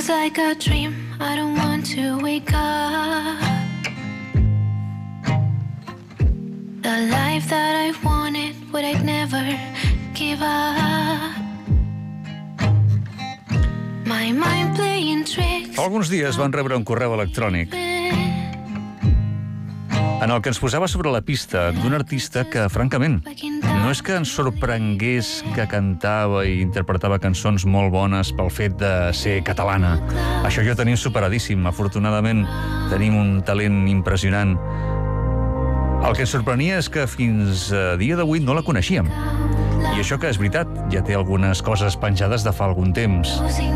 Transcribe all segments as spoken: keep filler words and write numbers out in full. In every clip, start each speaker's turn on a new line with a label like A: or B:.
A: like a dream, I don't want to wake up. The life that I wanted, but I'd never give up. My mind playing tricks.
B: Fa alguns dies van rebre un correu electrònic en el que ens posava sobre la pista d'un artista que, francament, no és que ens sorprengués que cantava i interpretava cançons molt bones pel fet de ser catalana. Això ja ho tenim superadíssim. Afortunadament, tenim un talent impressionant. El que ens sorprenia és que fins a dia d'avui no la coneixíem. I això que és veritat, ja té algunes coses penjades de fa algun temps.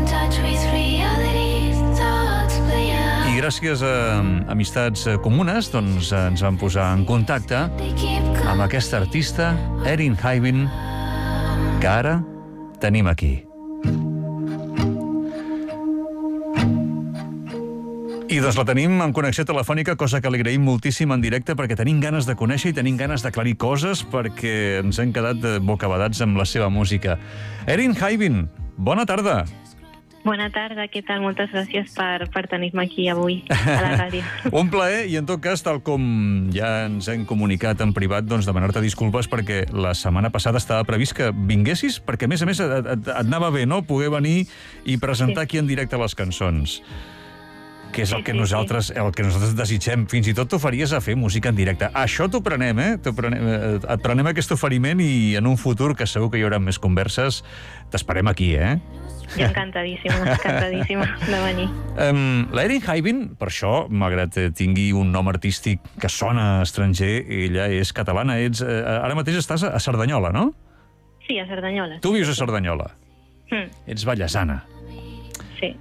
B: I gràcies a amistats comunes, doncs ens vam posar en contacte amb aquesta artista, Erin Haibin, que ara tenim aquí. I doncs la tenim en connexió telefònica, cosa que li agraïm moltíssim en directe, perquè tenim ganes de conèixer i tenim ganes d'aclarir coses, perquè ens hem quedat bocabadats amb la seva música. Erin Haibin, bona tarda.
C: Bona tarda, què tal? Moltes gràcies per, per tenir-me aquí avui a la ràdio.
B: Un plaer, i en tot cas, tal com ja ens hem comunicat en privat, doncs demanar-te disculpes perquè la setmana passada estava previst que vinguessis, perquè a més a més et, et, et anava bé, no?, poder venir i presentar sí. aquí en directe les cançons. Que és el que, sí, sí, nosaltres, el que nosaltres desitgem. Fins i tot t'oferies a fer música en directe. Això t'ho prenem, eh? Prenem, et prenem aquest oferiment i en un futur, que segur que hi haurà més converses, t'esperem aquí, eh?
C: Jo encantadíssima, encantadíssima de venir.
B: Um, la Erin Haibin, per això, malgrat tingui un nom artístic que sona estranger, ella és catalana. Ets, eh, ara mateix estàs a Cerdanyola, no?
C: Sí, a Cerdanyola.
B: Tu vius a Cerdanyola.
C: Mm.
B: Ets vallesana.
C: Sí.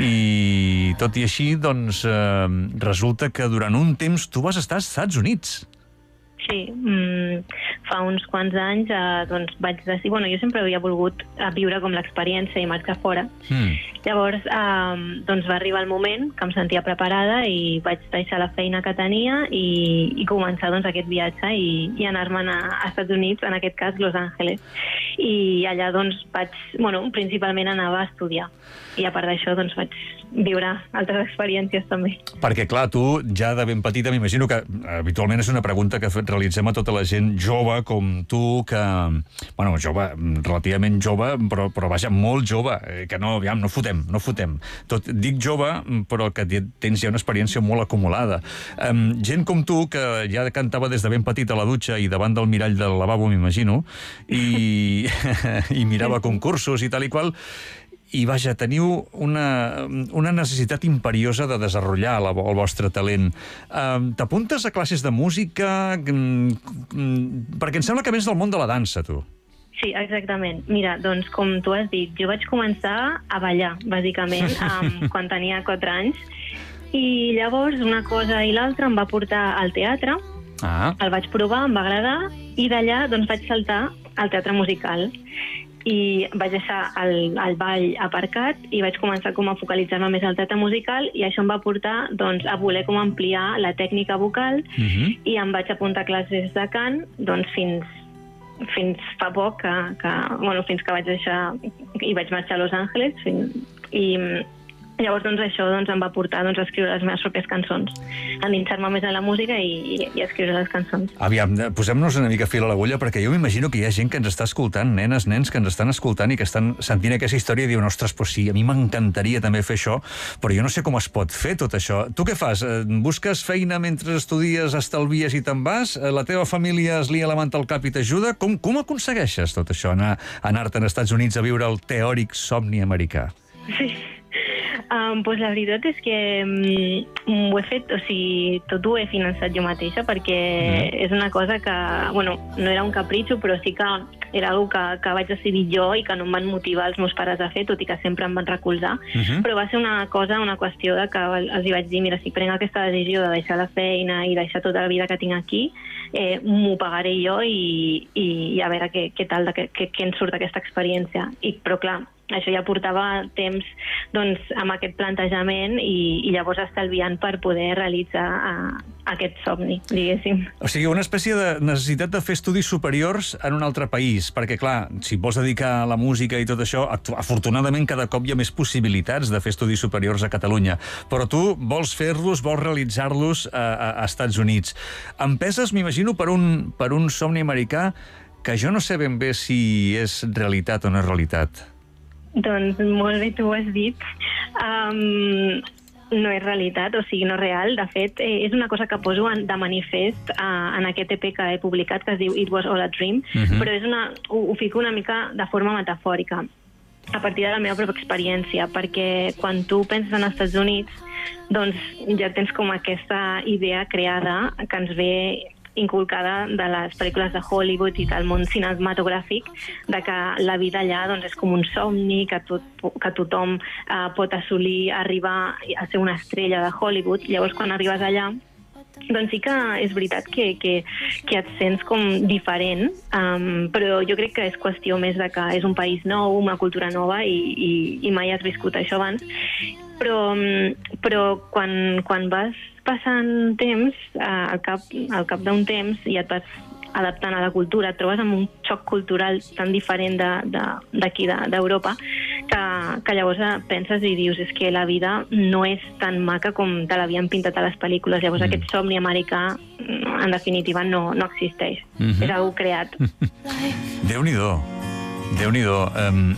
B: I tot i així, doncs, eh, resulta que durant un temps tu vas estar als Estats Units.
C: Sí, mm, fa uns quants anys eh, doncs vaig decidir... Bueno, jo sempre havia volgut viure com l'experiència i marxar fora. Mm. Llavors, eh, doncs va arribar el moment que em sentia preparada i vaig deixar la feina que tenia i, i començar doncs, aquest viatge i, i anar-me'n a, a Estats Units, en aquest cas Los Angeles. I allà doncs vaig... Bueno, principalment anava a estudiar. I a part d'això doncs vaig viure altres experiències també.
B: Perquè, clar, tu ja de ben petita, m'imagino que habitualment és una pregunta que realitzem a tota la gent jove com tu, que, bueno, jove, relativament jove, però, però vaja, molt jove, que no, aviam, no fotem, no fotem. Tot, dic jove, però que tens ja una experiència molt acumulada. Um, gent com tu, que ja cantava des de ben petit a la dutxa i davant del mirall del lavabo, m'imagino, i, i mirava concursos i tal i qual, i, vaja, teniu una, una necessitat imperiosa de desenvolupar la, el vostre talent. Uh, T'apuntes a classes de música? Mm, mm, perquè em sembla que vens del món de la dansa, tu.
C: Sí, exactament. Mira, doncs, com tu has dit, jo vaig començar a ballar, bàsicament, um, quan tenia quatre anys, i llavors una cosa i l'altra em va portar al teatre, ah. el vaig provar, em va agradar, i d'allà doncs, vaig saltar al teatre musical. I vaig deixar el, el ball aparcat i vaig començar com a focalitzar-me més al teatre musical i això em va portar doncs, a voler com ampliar la tècnica vocal uh-huh. i em vaig apuntar a classes de cant doncs, fins, fins fa poc que, que, bueno, fins que vaig deixar i vaig marxar a Los Angeles fins, i llavors doncs, això doncs, em va portar doncs, a escriure les meves pròpies cançons, a endinsar-me més en la música i, i, i a escriure les cançons.
B: Aviam, posem-nos una mica fil a l'agulla, perquè jo m'imagino que hi ha gent que ens està escoltant, nenes, nens, que ens estan escoltant i que estan sentint aquesta història i diuen, ostres, pues sí, a mi m'encantaria també fer això, però jo no sé com es pot fer tot això. Tu què fas? Busques feina mentre estudies, estalvies i te'n vas? La teva família es lia la manta al cap i t'ajuda? Com, com aconsegueixes tot això, anar, anar-te'n als Estats Units a viure el teòric somni americà?
C: Sí. Um, pues la veritat és que um, ho he fet, o sigui, tot ho he finançat jo mateixa perquè mm. és una cosa que, bueno, no era un capritxo, però sí que era una cosa que, que vaig decidir jo i que no em van motivar els meus pares a fer, tot i que sempre em van recolzar, mm-hmm. però va ser una cosa, una qüestió de que els hi vaig dir, mira, si prenc aquesta decisió de deixar la feina i deixar tota la vida que tinc aquí, eh, m'ho pagaré jo i, i, i a veure què, què tal, què, què, què ens surt d'aquesta experiència. I, però clar, això ja portava temps doncs, amb aquest plantejament i, i llavors estalviant per poder realitzar uh, aquest somni, diguéssim.
B: O sigui, una espècie de necessitat de fer estudis superiors en un altre país, perquè, clar, si vols dedicar a la música i tot això, afortunadament cada cop hi ha més possibilitats de fer estudis superiors a Catalunya, però tu vols fer-los, vols realitzar-los a, a, a Estats Units. Empeses, m'imagino, per un, per un somni americà que jo no sé ben bé si és realitat o no és realitat.
C: Doncs molt bé, tu ho has dit. Um, no és realitat, o sigui, no és real. De fet, eh, és una cosa que poso en, de manifest uh, en aquest E P que he publicat, que es diu It Was All a Dream, uh-huh. però és una, ho, ho fico una mica de forma metafòrica, a partir de la meva pròpia experiència, perquè quan tu penses en els Estats Units, doncs ja tens com aquesta idea creada que ens ve inculcada de les pel·lícules de Hollywood i del món cinematogràfic, de que la vida allà doncs, és com un somni, que, tot, que tothom eh, pot assolir, arribar a ser una estrella de Hollywood. Llavors, quan arribes allà, doncs sí que és veritat que, que, que et sents com diferent, um, però jo crec que és qüestió més de que és un país nou, una cultura nova i, i, i mai has viscut això abans. Però, però quan, quan vas passant temps, al cap, al cap d'un temps, i et vas adaptant a la cultura, et trobes amb un xoc cultural tan diferent d'aquí, de, d'Europa, que, que llavors penses i dius és que la vida no és tan maca com te l'havien pintat a les pel·lícules. Llavors mm. aquest somni americà, en definitiva, no, no existeix. Mm-hmm. És algo creat.
B: Déu-n'hi-do. Déu-n'hi-do. Um...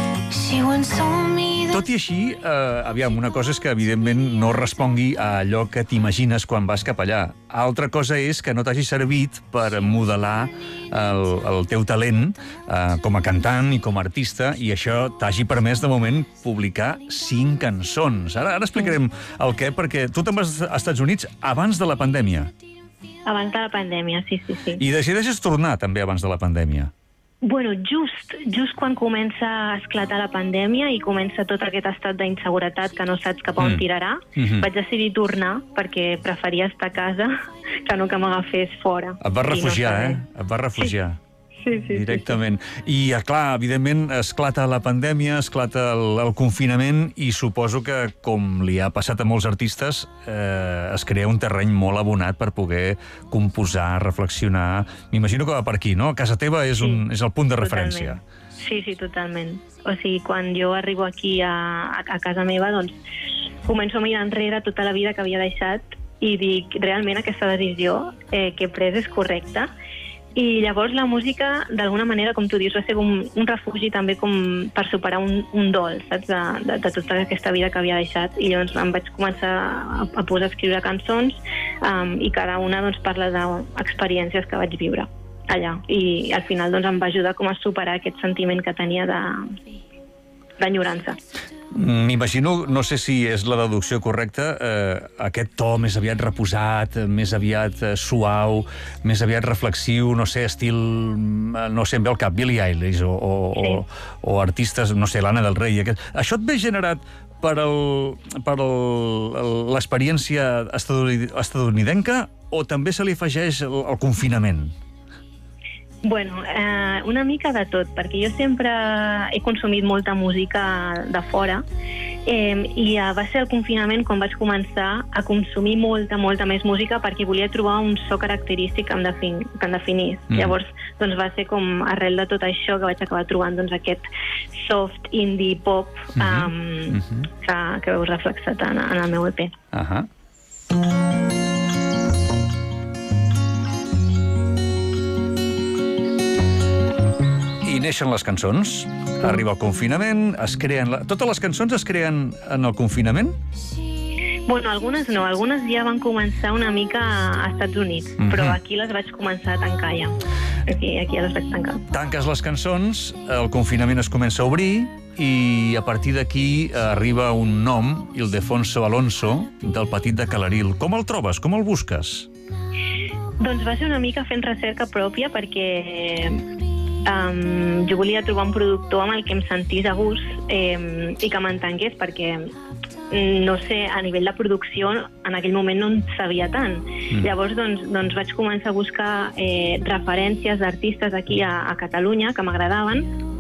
B: Tot i així, eh, aviam, una cosa és que, evidentment, no respongui a allò que t'imagines quan vas cap allà. Altra cosa és que no t'hagi servit per modelar el, el teu talent eh, com a cantant i com a artista, i això t'hagi permès, de moment, publicar cinc cançons. Ara, ara explicarem el què, perquè tu te'n vas als Estats Units abans de la pandèmia.
C: Abans de la pandèmia, sí, sí, sí.
B: I decideixes tornar també abans de la pandèmia.
C: Bueno, just, just quan comença a esclatar la pandèmia i comença tot aquest estat d'inseguretat que no saps cap a on mm. tirarà, mm-hmm. vaig decidir tornar perquè preferia estar a casa que no que m'agafés fora.
B: Et vas refugiar, no eh? Et vas refugiar.
C: Sí. Sí, sí,
B: directament.
C: Sí, sí.
B: I, clar, evidentment, esclata la pandèmia, esclata el, el confinament, i suposo que, com li ha passat a molts artistes, eh, es crea un terreny molt abonat per poder composar, reflexionar. M'imagino que va per aquí, no? Casa teva és, un, sí, és el punt de referència.
C: Totalment. Sí, sí, totalment. O sigui, quan jo arribo aquí a, a, a casa meva, doncs, començo a mirar enrere tota la vida que havia deixat i dic, realment aquesta decisió eh, que he pres és correcta. I llavors la música, d'alguna manera, com tu dius, va ser un, un refugi també com per superar un, un dol, saps, de, de, de tota aquesta vida que havia deixat. I llavors em vaig començar a, a posar a escriure cançons um, i cada una doncs, parla d'experiències que vaig viure allà. I al final doncs, em va ajudar com a superar aquest sentiment que tenia de, d'enyorança.
B: M'imagino, no sé si és la deducció correcta, eh, aquest to més aviat reposat, més aviat eh, suau, més aviat reflexiu, no sé, estil, no sé, em ve al cap, Billie Eilish o, o, sí. o, o artistes, no sé, Lana del Rey. Aquest. Això et ve generat per el, per l'experiència estadounidenca o també se li afegeix el, el confinament?
C: Bueno, eh, una mica de tot, perquè jo sempre he consumit molta música de fora eh, i eh, va ser el confinament quan vaig començar a consumir molta, molta més música perquè volia trobar un so característic que em, defin, que em definís. Mm. Llavors, doncs va ser com arrel de tot això que vaig acabar trobant doncs, aquest soft indie pop mm-hmm. um, mm-hmm. que, que heu reflexat en, en el meu E P.
B: Ahà. I neixen les cançons, arriba el confinament, es creen... La... Totes les cançons es creen en el confinament?
C: Bueno, algunes no, algunes ja van començar una mica a Estats Units, mm-hmm. però aquí les vaig començar a tancar ja. Aquí, aquí ja les vaig tancar.
B: Tanques les cançons, el confinament es comença a obrir i a partir d'aquí arriba un nom, Ildefonso Alonso, del Petit de Calaril. Com el trobes? Com el busques?
C: Doncs va ser una mica fent recerca pròpia perquè... Um, jo volia trobar un productor amb el que em sentís a gust eh, i que m'entengués perquè no sé, a nivell de producció en aquell moment no en sabia tant. Mm. Llavors doncs, doncs vaig començar a buscar eh, referències d'artistes aquí a, a Catalunya que m'agradaven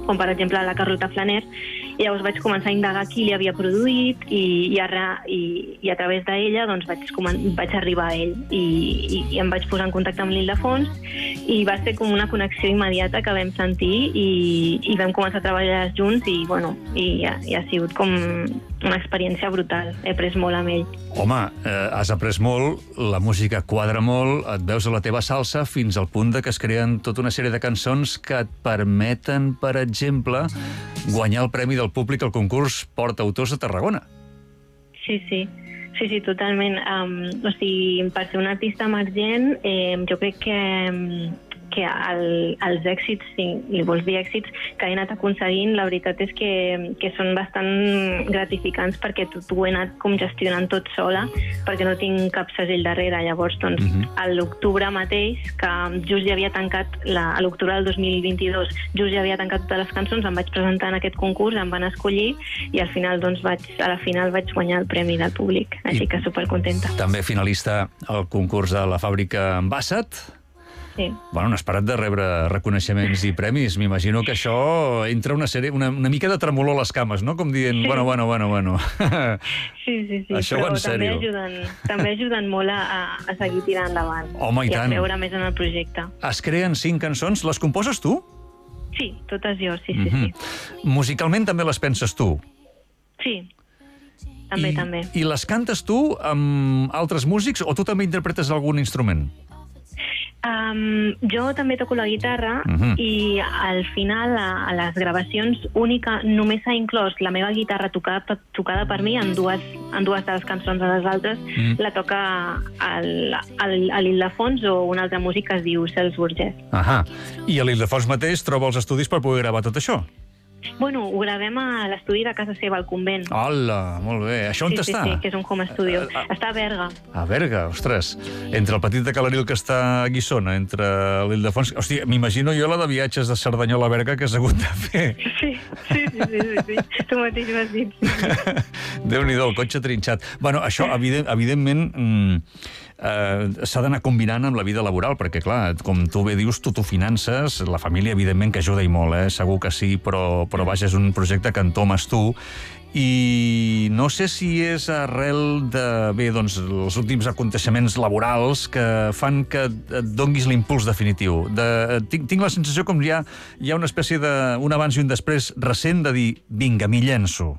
C: com per exemple la Carlota Flaner, i llavors vaig començar a indagar qui li havia produït i, i, a, i, i a través d'ella doncs, vaig, vaig arribar a ell i, i, i em vaig posar en contacte amb l'Ildefons i va ser com una connexió immediata que vam sentir i, i vam començar a treballar junts i, bueno, i, ha, i ha sigut com una experiència brutal. He après molt amb ell.
B: Home, eh, has après molt, la música quadra molt, et veus a la teva salsa fins al punt de que es creen tota una sèrie de cançons que et permeten, per exemple, guanyar el premi del públic al concurs Porta Autors de Tarragona.
C: Sí, sí. Sí, sí, totalment. Um, o sigui, per ser un artista emergent, eh, jo crec que, que el, els èxits, si li vols dir èxits, que he anat aconseguint, la veritat és que, que són bastant gratificants perquè tot ho he anat com gestionant tot sola, perquè no tinc cap segell darrere. Llavors, doncs, uh-huh. a l'octubre mateix, que just ja havia tancat, la, a l'octubre del dos mil vint-i-dos, just ja havia tancat totes les cançons, em vaig presentar en aquest concurs, em van escollir, i al final, doncs, vaig, a la final vaig guanyar el premi del públic. Així I que supercontenta.
B: També finalista al concurs de la fàbrica Bassat.
C: Sí.
B: Bueno, no has parat de rebre reconeixements i premis. M'imagino que això entra una sèrie, una, una mica de tremolor a les cames, no? Com dient, sí. bueno, bueno, bueno, bueno.
C: Sí, sí, sí.
B: Això
C: però
B: en
C: també
B: sèrio.
C: ajuden, també ajuden molt a, a seguir tirant endavant.
B: Home, i,
C: i
B: tant.
C: a creure més en el projecte.
B: Es creen cinc cançons. Les composes tu?
C: Sí, totes jo, sí, sí,
B: mm-hmm.
C: sí.
B: Musicalment també les penses tu?
C: Sí. També,
B: I,
C: també.
B: I les cantes tu amb altres músics o tu també interpretes algun instrument?
C: Um, jo també toco la guitarra
B: uh-huh.
C: i al final a, a les gravacions única només s'ha inclòs la meva guitarra tocada, tocada per mi en dues, en dues de les cançons. A les altres mm. la toca el, el, a l'Ildefons o un altre músic que es diu Cels Burgès.
B: Ahà. I a l'Ildefons mateix troba els estudis per poder gravar tot això?
C: Bueno, ho gravem a l'estudi de casa seva, al convent.
B: Hola, molt bé. Això on
C: sí,
B: està?
C: Sí, sí, que és un home studio. Uh, uh, està a Berga.
B: A Berga, ostres. Entre el petit de Calaril que està a Guissona, entre l'Ildefons... Hòstia, m'imagino jo la de viatges de Cerdanyola a Berga que has hagut de fer.
C: Sí, sí, sí, sí, sí, sí. Tu mateix ho has dit. Sí.
B: Déu-n'hi-do, el cotxe trinxat. Bueno, això, evident, evidentment, mm, eh, s'ha d'anar combinant amb la vida laboral, perquè, clar, com tu bé dius, tu t'ho finances, la família, evidentment, que ajuda i molt, eh? Segur que sí, però, però vaja, és un projecte que entomes tu, i no sé si és arrel de, bé, doncs, els últims aconteixements laborals que fan que et donguis l'impuls definitiu. De, tinc, tinc la sensació com ja hi ha una espècie de, un abans i un després recent de dir, vinga, m'hi llenço.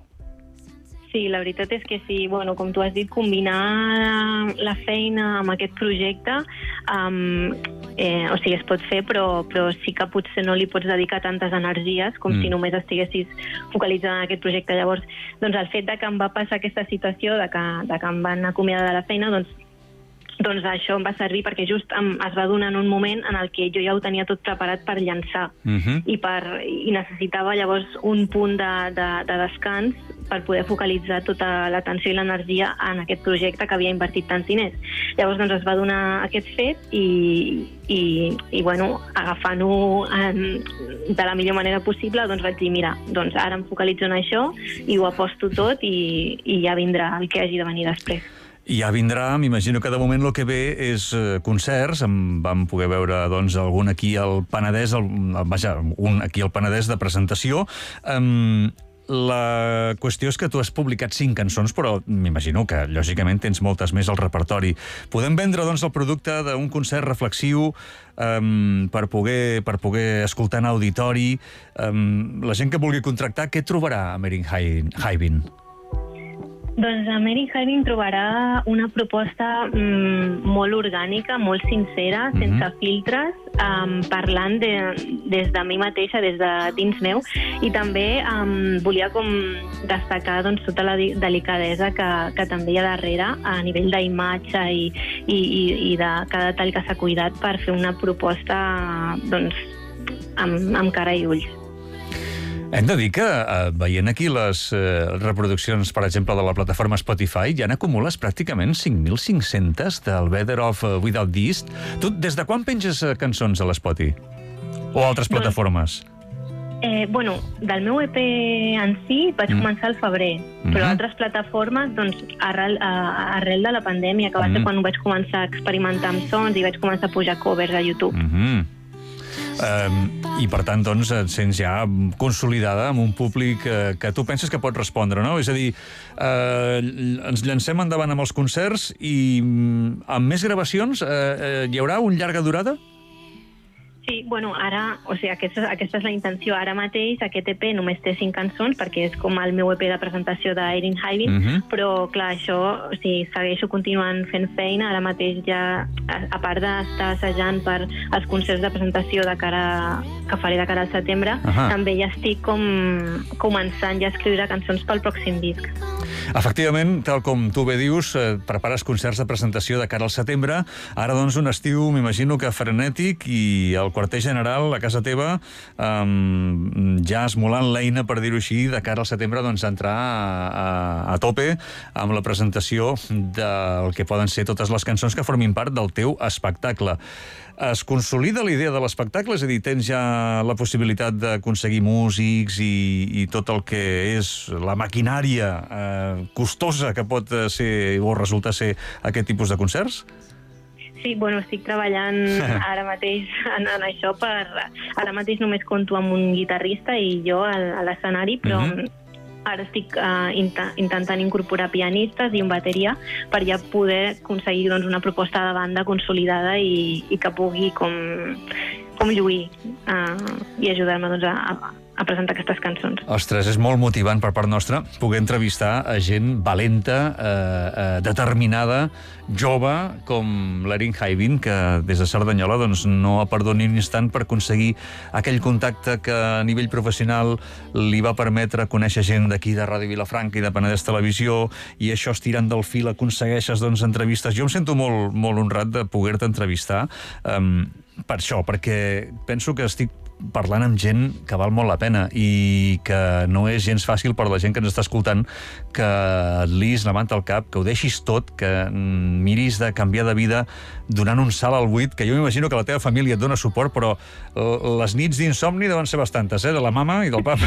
C: Sí, la veritat és que sí, bueno, com tu has dit, combinar la feina amb aquest projecte, um, eh, o sigui, es pot fer, però, però sí que potser no li pots dedicar tantes energies com mm. si només estiguessis focalitzada en aquest projecte. Llavors, doncs el fet de que em va passar aquesta situació, de que, de que em van acomiadar de la feina, doncs doncs això em va servir perquè just em, es va donar en un moment en el que jo ja ho tenia tot preparat per llançar
B: uh-huh.
C: I, per, i necessitava llavors un punt de, de, de descans per poder focalitzar tota l'atenció i l'energia en aquest projecte que havia invertit tants diners. Llavors doncs es va donar aquest fet i, i, i bueno, agafant-ho en, de la millor manera possible, doncs vaig dir, mira, doncs ara em focalitzo en això i ho aposto tot i, i ja vindrà el que hagi de venir després.
B: Ja vindrà, m'imagino que de moment el que ve és eh, concerts, en vam poder veure doncs, algun aquí al Penedès, el, vaja, un aquí al Penedès de presentació. Um, la qüestió és que tu has publicat cinc cançons, però m'imagino que, lògicament, tens moltes més al repertori. Podem vendre, doncs, el producte d'un concert reflexiu um, per, poder, per poder escoltar en auditori. Um, la gent que vulgui contractar, què trobarà a Mering Haibin?
C: Doncs a Mering Haibin trobarà una proposta mm, molt orgànica, molt sincera, mm-hmm. sense filtres, um, parlant de, des de mi mateixa, des de dins meu, i també um, volia com destacar doncs, tota la delicadesa que, que també hi ha darrere a nivell d'imatge i, i, i, i de cada detall que s'ha cuidat per fer una proposta doncs, amb, amb cara i ulls.
B: Hem de dir que, eh, veient aquí les eh, reproduccions, per exemple, de la plataforma Spotify, ja n'acumules pràcticament cinc mil cinc-centes del Better Off Without This. Tu, des de quan penges eh, cançons a l'Spotify? O altres plataformes?
C: Eh, bueno, del meu E P en si vaig mm. començar al febrer, mm-hmm. però altres plataformes, doncs, arrel, a, arrel de la pandèmia, que va mm. ser quan vaig començar a experimentar amb sons i vaig començar a pujar covers a YouTube.
B: Mm-hmm. Eh, I, per tant, doncs, et sents ja consolidada amb un públic eh, que tu penses que pot respondre, no? És a dir, eh, ens llancem endavant amb els concerts i amb més gravacions eh, eh, hi haurà un llarga durada?
C: Sí, bueno, ara, o sigui, aquesta, aquesta és la intenció. Ara mateix aquest E P només té cinc cançons perquè és com el meu E P de presentació d'Erin Hyvin, uh -huh. però clar, això, o sigui, segueixo continuant fent feina. Ara mateix ja, a, a part d'estar assajant per als concerts de presentació de cara, que faré de cara al setembre, uh -huh. també ja estic com començant ja a escriure cançons pel pròxim disc.
B: Efectivament, tal com tu bé dius, eh, prepares concerts de presentació de cara al setembre. Ara, doncs, un estiu, m'imagino que frenètic, i el quarter general a casa teva um, ja esmolant l'eina, per dir-ho així, de cara al setembre, doncs, entrar a, a, a tope amb la presentació del que poden ser totes les cançons que formin part del teu espectacle. Es consolida la idea de l'espectacle? És a dir, tens ja la possibilitat d'aconseguir músics i, i tot el que és la maquinària eh, costosa que pot ser o resultar ser aquest tipus de concerts?
C: Sí, bueno, estic treballant ara mateix en, en això. Per, ara mateix només compto amb un guitarrista i jo a, a l'escenari, però mm-hmm. ara estic uh, int intentant incorporar pianistes i un bateria per ja poder aconseguir, doncs, una proposta de banda consolidada i, i que pugui com, com lluir uh, i ajudar-me, doncs, a, a presentar aquestes cançons.
B: Ostres, és molt motivant per part nostra poder entrevistar a gent valenta, eh, eh, determinada, jove, com l'Erin Hyvin, que des de Cerdanyola, doncs, no ha perdut ni un instant per aconseguir aquell contacte que a nivell professional li va permetre conèixer gent d'aquí de Ràdio Vilafranca i de Penedès Televisió, i això, estirant del fil, aconsegueixes, doncs, entrevistes. Jo em sento molt, molt honrat de poder-te entrevistar um, per això, perquè penso que estic parlant amb gent que val molt la pena i que no és gens fàcil per la gent que ens està escoltant que et liis la manta al cap, que ho deixis tot, que miris de canviar de vida donant un salt al buit, que jo m'imagino que la teva família et dona suport, però les nits d'insomni deuen ser bastantes, eh? De la mama i del papa.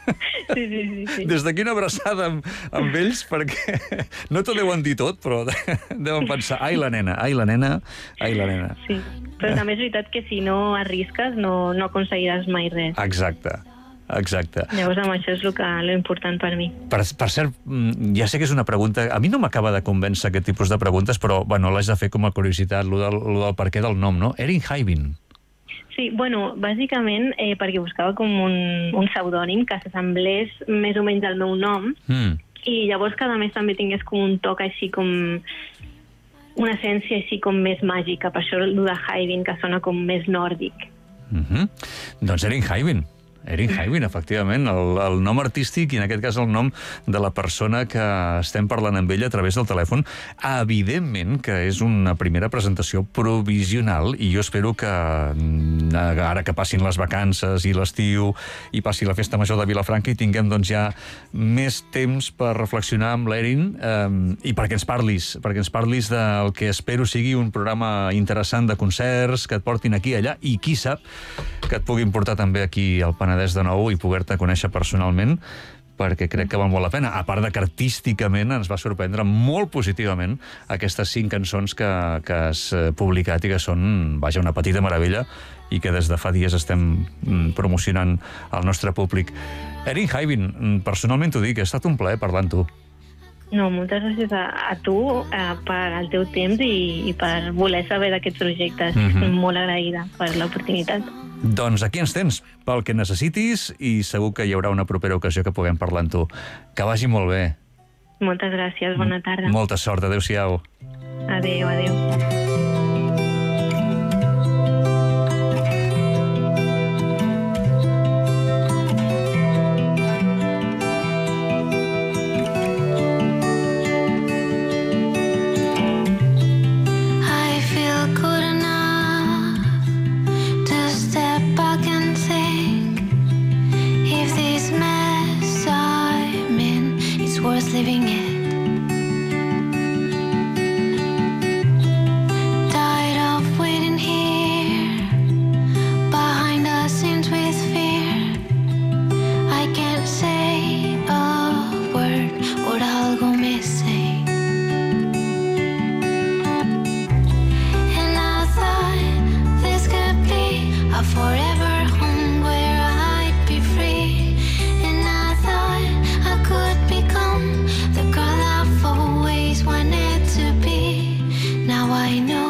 C: Sí, sí, sí, sí.
B: Des d'aquí una abraçada amb, amb ells, perquè no t'ho deuen dir tot, però deuen pensar, ai la nena, ai la nena, ai la nena.
C: Sí, però també és veritat que si no arrisques no, no aconseguiràs mai res.
B: Exacte, exacte.
C: Llavors, amb això és el que, lo important per mi.
B: Per, per cert, ja sé que és una pregunta, a mi no m'acaba de convèncer aquest tipus de preguntes, però bueno, l'haig de fer com a curiositat, lo del, lo del per què del nom, no? Erin Hyvin.
C: Sí, bueno, bàsicament eh, perquè buscava com un, un pseudònim que s'assemblés més o menys al meu nom, mm. i llavors cada mes també tingués com un toc així com una essència així com més màgica, per això el de Hyvin, que sona com més nòrdic.
B: Mm-hmm. Doncs Erin Hyvin. Erin Hyvin, efectivament, el, el nom artístic i en aquest cas el nom de la persona que estem parlant amb ella a través del telèfon. Evidentment que és una primera presentació provisional i jo espero que ara que passin les vacances i l'estiu i passi la festa major de Vilafranca i tinguem, doncs, ja més temps per reflexionar amb l'Erin eh, i perquè ens parlis, perquè ens parlis del que espero sigui un programa interessant de concerts que et portin aquí i allà i qui sap que et puguin portar també aquí al Penedès de nou i poder-te conèixer personalment, perquè crec que val molt la pena. A part de que artísticament ens va sorprendre molt positivament aquestes cinc cançons que, que has publicat i que són, vaja, una petita meravella i que des de fa dies estem promocionant al nostre públic. Erin Hyvin, personalment t'ho dic, ha estat un plaer parlar amb tu.
C: No, moltes gràcies a, a tu eh, per el teu temps i, i per voler saber d'aquests projectes. Mm-hmm. Molt agraïda per l'oportunitat.
B: Doncs aquí ens tens, pel que necessitis, i segur que hi haurà una propera ocasió que puguem parlar amb tu. Que vagi molt bé.
C: Moltes gràcies, bona tarda.
B: Molta sort, adéu-siau.
C: Adéu, adéu.
A: Living it. Now I know